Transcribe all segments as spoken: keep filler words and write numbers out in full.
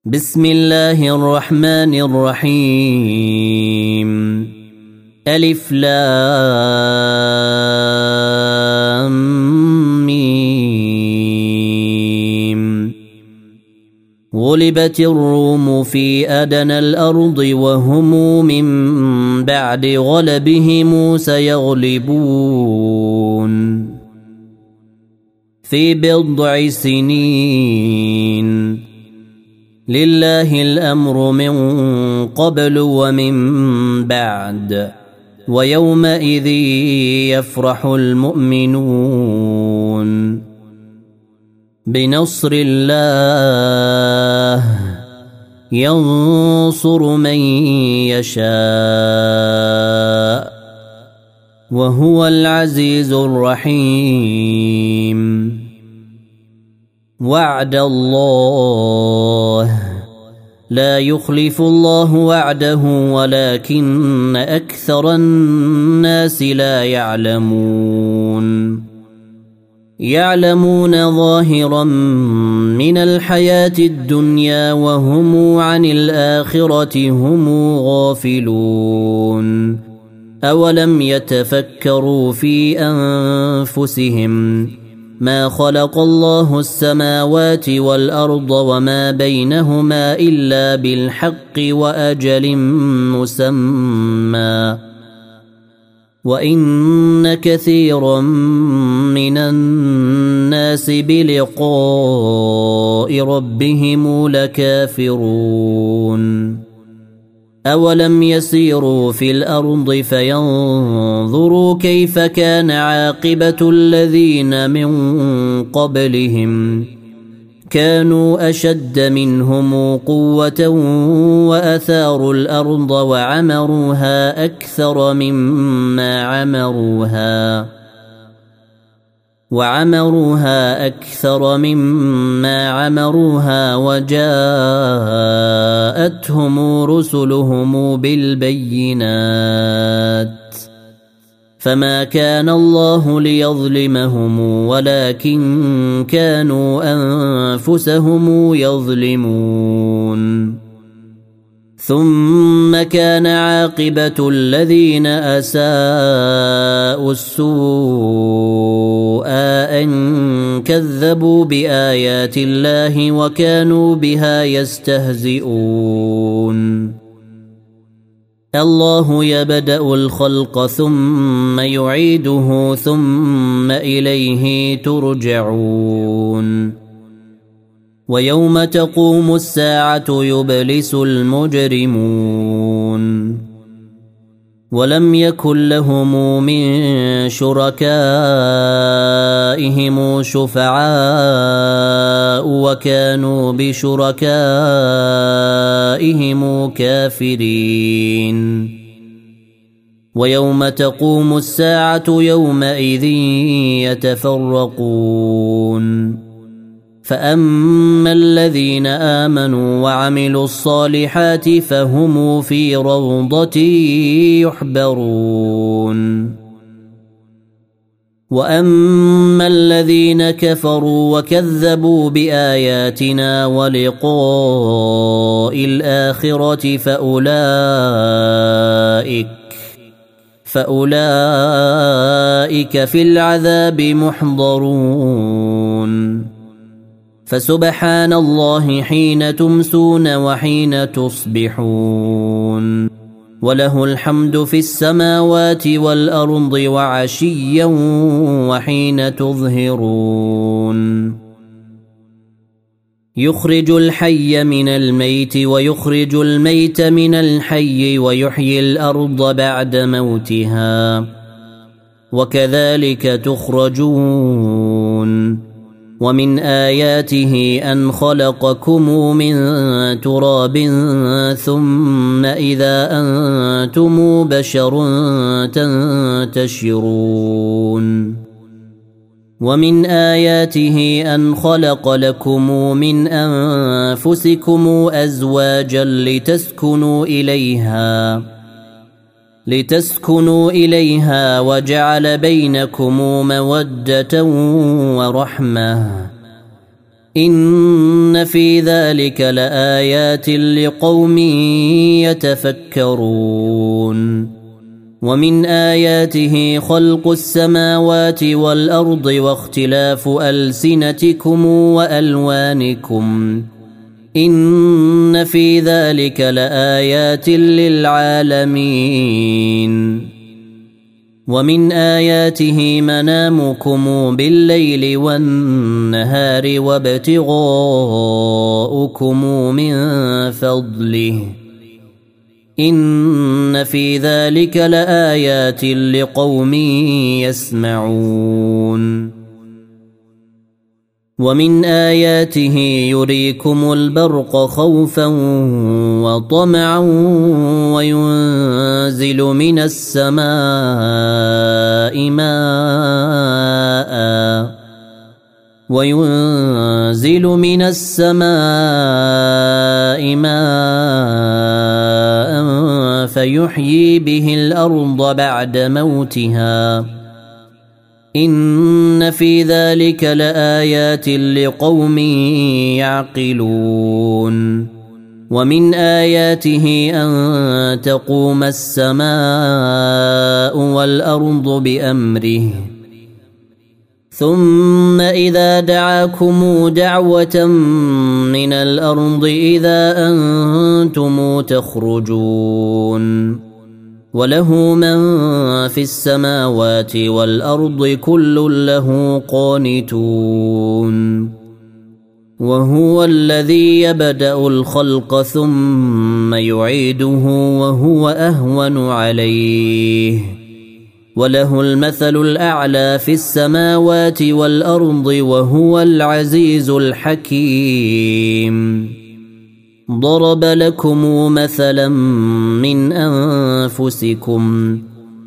بسم الله الرحمن الرحيم. ألف لام ميم. غلبت الروم في أدنى الأرض وهم من بعد غلبهم سيغلبون في بضع سنين. لله الأمر من قبل ومن بعد ويومئذ يفرح المؤمنون بنصر الله ينصر من يشاء وهو العزيز الرحيم. وعد الله لا يخلف الله وعده ولكن أكثر الناس لا يعلمون. يعلمون ظاهرا من الحياة الدنيا وهم عن الآخرة هم غافلون. أولم يتفكروا في أنفسهم ما خلق الله السماوات والأرض وما بينهما إلا بالحق وأجل مسمى وإن كثيرا من الناس بلقاء ربهم لكافرون. أولم يسيروا في الأرض فينظروا كيف كان عاقبة الذين من قبلهم كانوا أشد منهم قوة وأثاروا الأرض وعمروها أكثر مما عمروها وعمروها أكثر مما عمروها وجاءتهم رسلهم بالبينات فما كان الله ليظلمهم ولكن كانوا أنفسهم يظلمون. ثم كان عاقبة الذين أساءوا السوء أن كذبوا بآيات الله وكانوا بها يستهزئون. الله يبدأ الخلق ثم يعيده ثم إليه ترجعون. ويوم تقوم الساعة يبلس المجرمون ولم يكن لهم من شركائهم شفعاء وكانوا بشركائهم كافرين. ويوم تقوم الساعة يومئذ يتفرقون فأما الذين آمنوا وعملوا الصالحات فهم في روضة يحبرون. وأما الذين كفروا وكذبوا بآياتنا ولقاء الآخرة فأولئك فأولئك في العذاب محضرون. فسبحان الله حين تمسون وحين تصبحون وله الحمد في السماوات والأرض وعشيا وحين تظهرون. يخرج الحي من الميت ويخرج الميت من الحي ويحيي الأرض بعد موتها وكذلك تخرجون. ومن آياته أن خلقكم من تراب ثم إذا أنتم بشر تنتشرون. ومن آياته أن خلق لكم من أنفسكم أزواجا لتسكنوا إليها لتسكنوا إليها وجعل بينكم مودة ورحمة إن في ذلك لآيات لقوم يتفكرون ومن آياته خلق السماوات والأرض واختلاف ألسنتكم وألوانكم إن في ذلك لآيات للعالمين ومن آياته منامكم بالليل والنهار وابتغاؤكم من فضله إن في ذلك لآيات لقوم يسمعون ومن آياته يريكم البرق خوفا وطمعا وينزل من السماء ماء وينزل من السماء ماء فيحيي به الأرض بعد موتها إن في ذلك لآيات لقوم يعقلون ومن آياته أن تقوم السماء والأرض بأمره ثم إذا دعاكم دعوة من الأرض إذا أنتم تخرجون وله من في السماوات والأرض كل له قانتون وهو الذي يبدأ الخلق ثم يعيده وهو أهون عليه وله المثل الأعلى في السماوات والأرض وهو العزيز الحكيم ضرب لكم مثلا من أنفسكم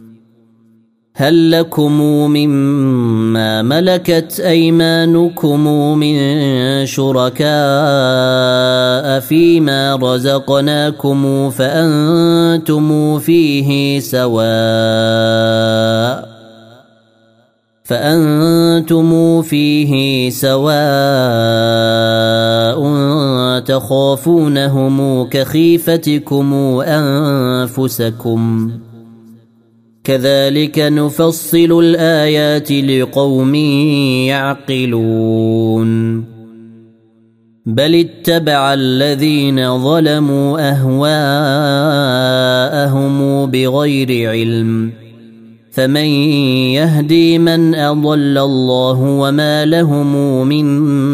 هل لكم مما ملكت أيمانكم من شركاء فيما رزقناكم فأنتم فيه سواء فأنتم فيه سواء تخافونهم كخيفتكم أنفسكم كذلك نفصل الآيات لقوم يعقلون بل اتبع الذين ظلموا أهواءهم بغير علم فمن يهدي من أضل الله وما لهم من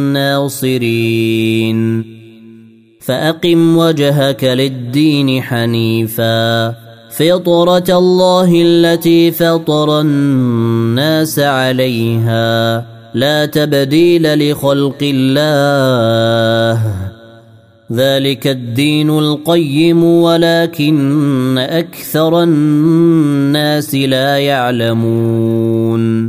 ناصرين فأقم وجهك للدين حنيفا فطرة الله التي فطر الناس عليها لا تبديل لخلق الله ذلك الدين القيم ولكن أكثر الناس لا يعلمون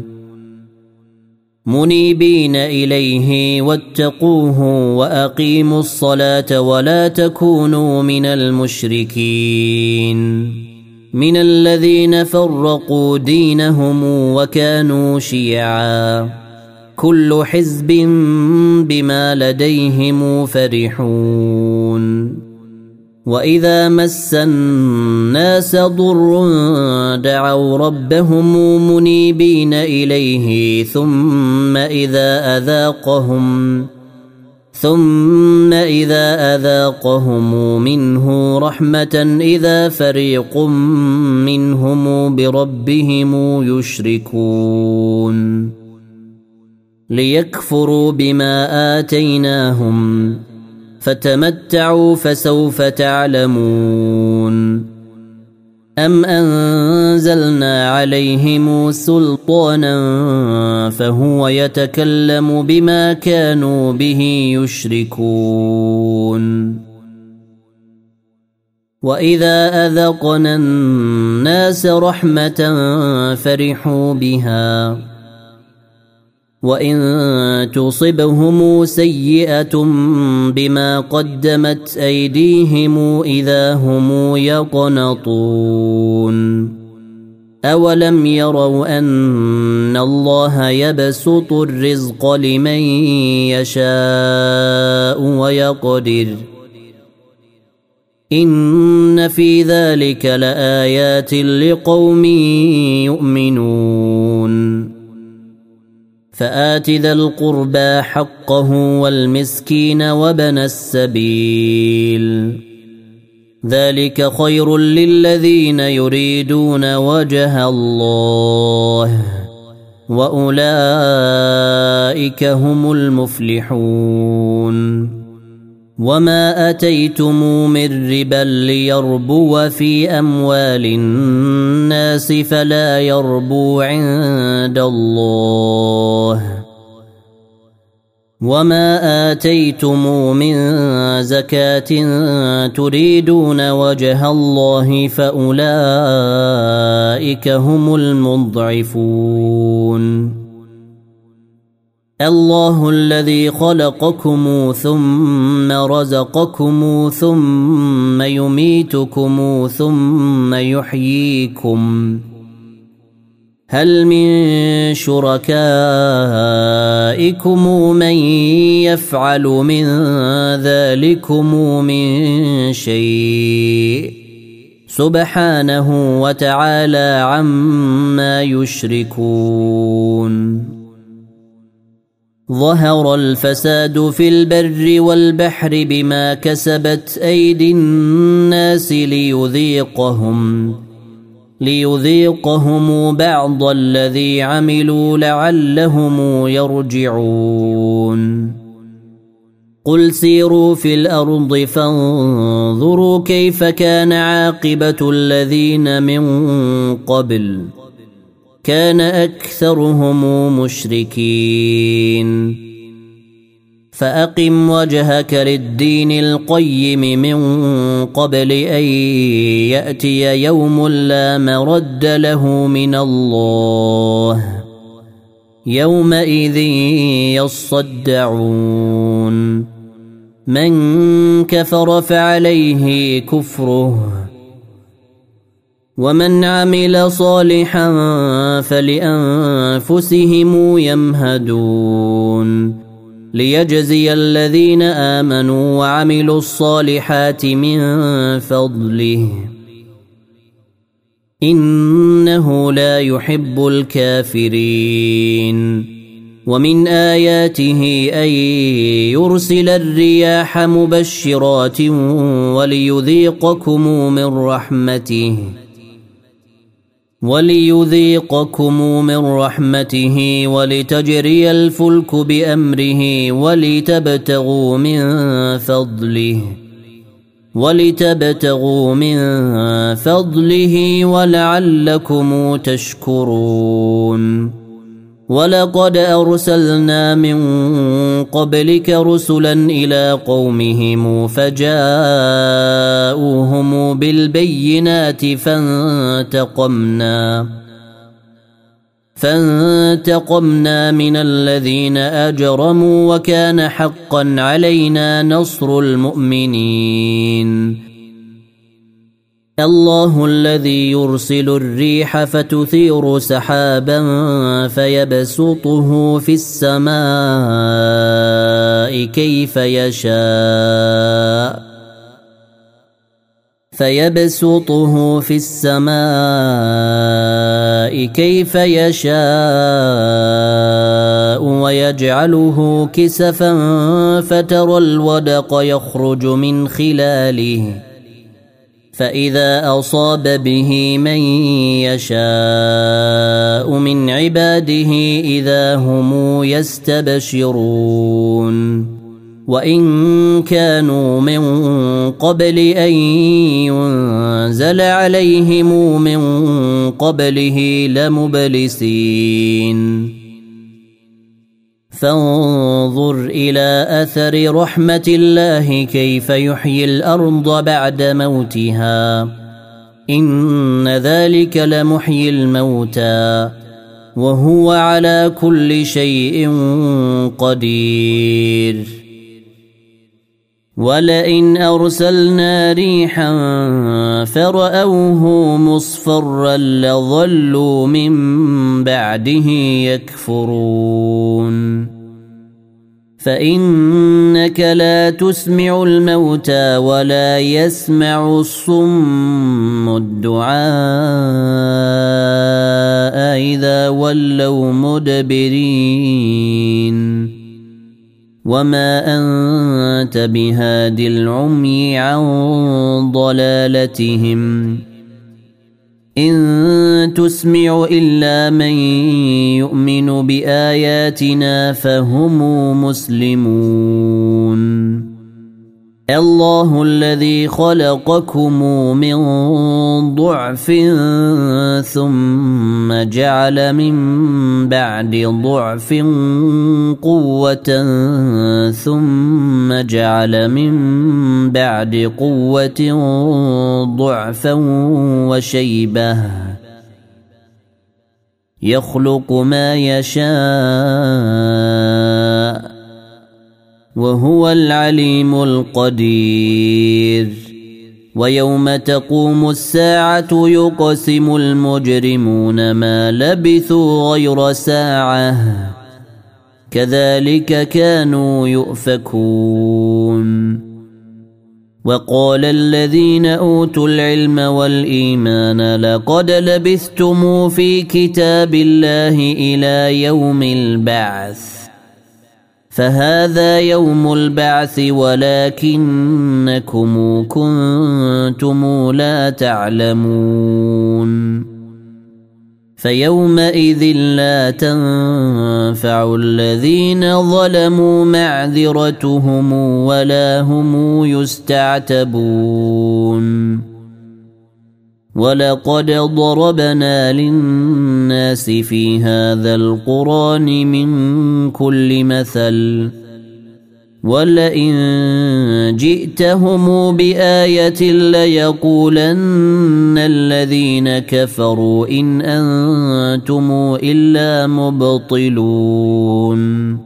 منيبين إليه واتقوه وأقيموا الصلاة ولا تكونوا من المشركين من الذين فرقوا دينهم وكانوا شيعا كل حزب بما لديهم فرحون وإذا مس الناس ضر دعوا ربهم منيبين إليه ثم إذا أذاقهم ثم إذا أذاقهم منه رحمة إذا فريق منهم بربهم يشركون ليكفروا بما آتيناهم فتمتعوا فسوف تعلمون أم أنزلنا عليهم سلطانا فهو يتكلم بما كانوا به يشركون وإذا أذقنا الناس رحمة فرحوا بها وإن تصبهم سيئة بما قدمت أيديهم إذا هم يقنطون أولم يروا أن الله يبسط الرزق لمن يشاء ويقدر إن في ذلك لآيات لقوم يؤمنون فآت ذا القربى حقه والمسكين وابن السبيل ذلك خير للذين يريدون وجه الله وأولئك هم المفلحون وما أتيتم من ربا ليربو في أموال الناس فلا يربو عند الله وما آتيتم من زكاة تريدون وجه الله فأولئك هم المضعفون الله الذي خلقكم ثم رزقكم ثم يميتكم ثم يحييكم هل من شركائكم من يفعل من ذلكم من شيء سبحانه وتعالى عما يشركون ظهر الفساد في البر والبحر بما كسبت أيدي الناس ليذيقهم ليذيقهم بعض الذي عملوا لعلهم يرجعون قل سيروا في الأرض فانظروا كيف كان عاقبة الذين من قبل كان أكثرهم مشركين فأقم وجهك للدين القيم من قبل أن يأتي يوم لا مرد له من الله يومئذ يصدعون من كفر فعليه كفره ومن عمل صالحا فلأنفسهم يمهدون ليجزي الذين آمنوا وعملوا الصالحات من فضله إنه لا يحب الكافرين ومن آياته أن يرسل الرياح مبشرات وليذيقكم من رحمته وليذيقكم من رحمته ولتجري الفلك بأمره ولتبتغوا من فضله ولتبتغوا من فضله ولعلكم تشكرون ولقد أرسلنا من قبلك رسلا إلى قومهم فجاءوهم بالبينات فانتقمنا فانتقمنا من الذين أجرموا وكان حقا علينا نصر المؤمنين الله الذي يرسل الريح فتثير سحابا فيبسطه في السماء كيف يشاء فيبسطه في السماء كيف يشاء ويجعله كسفا فترى الودق يخرج من خلاله فإذا أصاب به من يشاء من عباده إذا هم يستبشرون وإن كانوا من قبل أن ينزل عليهم من قبله لمبلسين فانظر إلى أثر رحمة الله كيف يحيي الأرض بعد موتها إن ذلك لمحيي الموتى وهو على كل شيء قدير ولئن أرسلنا ريحا فرأوه مصفرا لظلوا من بعده يكفرون فإنك لا تسمع الموتى ولا يسمع الصم الدعاء إذا ولوا مدبرين وما أنت بهاد العمي عن ضلالتهم إن تسمع إلا من يؤمن بآياتنا فهم مسلمون الله الذي خلقكم من ضعف ثم جعل من بعد ضعف قوة ثم جعل من بعد قوة ضعفا وشيبة يخلق ما يشاء وهو العليم القدير ويوم تقوم الساعة يقسم المجرمون ما لبثوا غير ساعة كذلك كانوا يؤفكون وقال الذين أوتوا العلم والإيمان لقد لبثتم في كتاب الله إلى يوم البعث فهذا يوم البعث ولكنكم كنتم لا تعلمون فيومئذ لا تنفع الذين ظلموا معذرتهم ولا هم يستعتبون ولقد ضربنا للناس في هذا القرآن من كل مثل ولئن جئتهم بآية ليقولن الذين كفروا إن أنتم إلا مبطلون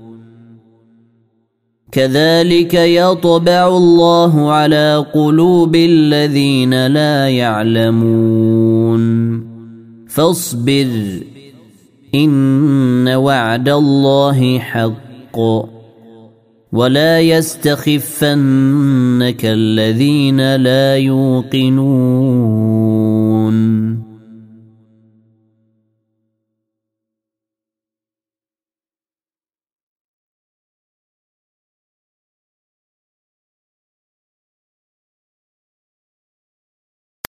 كذلك يطبع الله على قلوب الذين لا يعلمون فاصبر إن وعد الله حق ولا يستخفنك الذين لا يوقنون